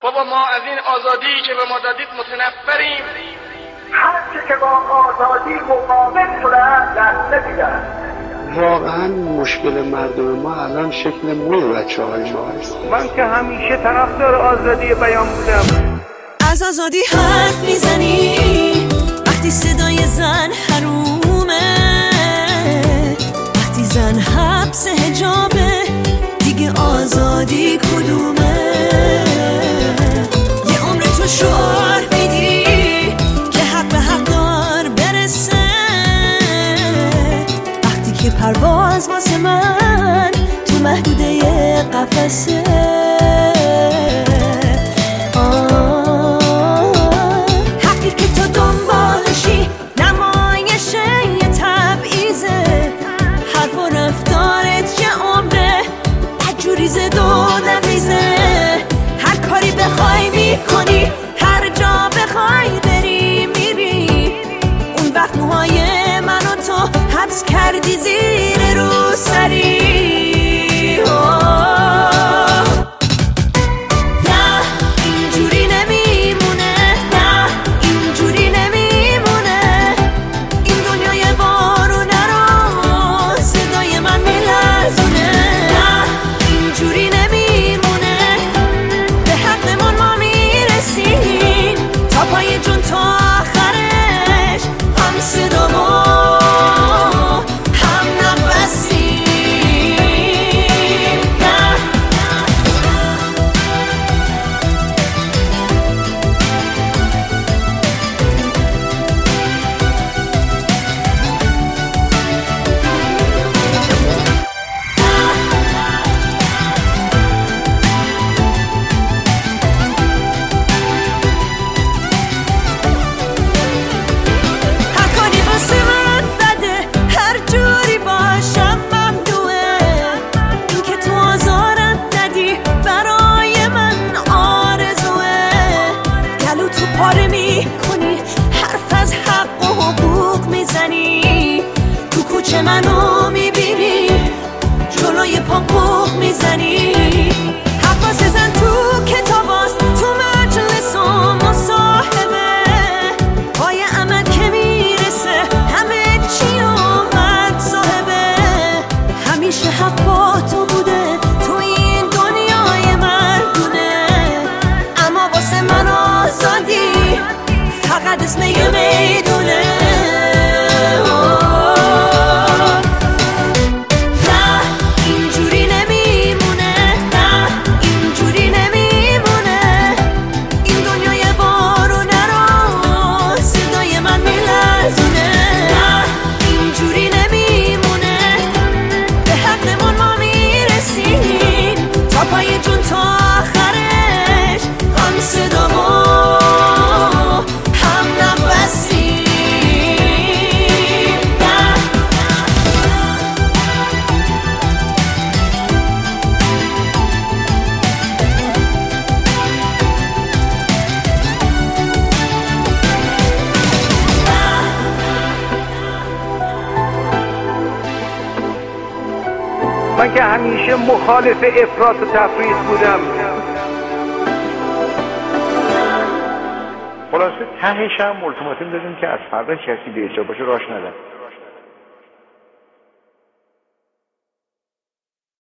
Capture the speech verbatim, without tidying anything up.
بابا ما از این آزادی که به ما دادید متنفریم. هر چه که با آزادی مقابل شدن دست نمیدن. واقعا مشکل مردم ما الان شکل موی بچه های ما است. من که همیشه طرفدار آزادی بیان بودم. از آزادی حرف میزنی وقتی صدای زن حرومه، وقتی زن حبس حجابه دیگه آزادی کدومه؟ یه عمر تو شعار میدی که حق به حق دار برسه، وقتی که پرواز واسه من تو محدوده قفسه. حقی که تو دنبالشی نمایشه یه تبعیزه، حرف و رفتارت یه عمره بدجوری زد و نقیزه. هر کاری بخوای میکنی، هر جا بخوای بری میری، اون وقت موهای منو تو حبس کردی زیر روسری. پاره میکنی، حرف از حق و حقوق میزنی، تو کوچه منو میبینی، جلوی پام بوق میزنی. حواس زن تو کتاباست، تو مجلس و مصاحبه، پای عمل که میرسه همه چی اومد صاحبه. همیشه حق با تو بوده تو این دنیای مردونه، اما واسه من آزادی فقط اسم یه میدونه. نه اینجوری نمیمونه، نه اینجوری نمیمونه، این دنیای بارونه رو صدای من میلرزونه. نه اینجوری نمیمونه، به حقمون ما میرسیم تا پای جون تا آخرش، هم صدامون من که همیشه مخالف افراط و تفریط بودم. خلاصه تهش هم التیماتوم دادیم که از فردا کسی به اجرا باشه راش ندن.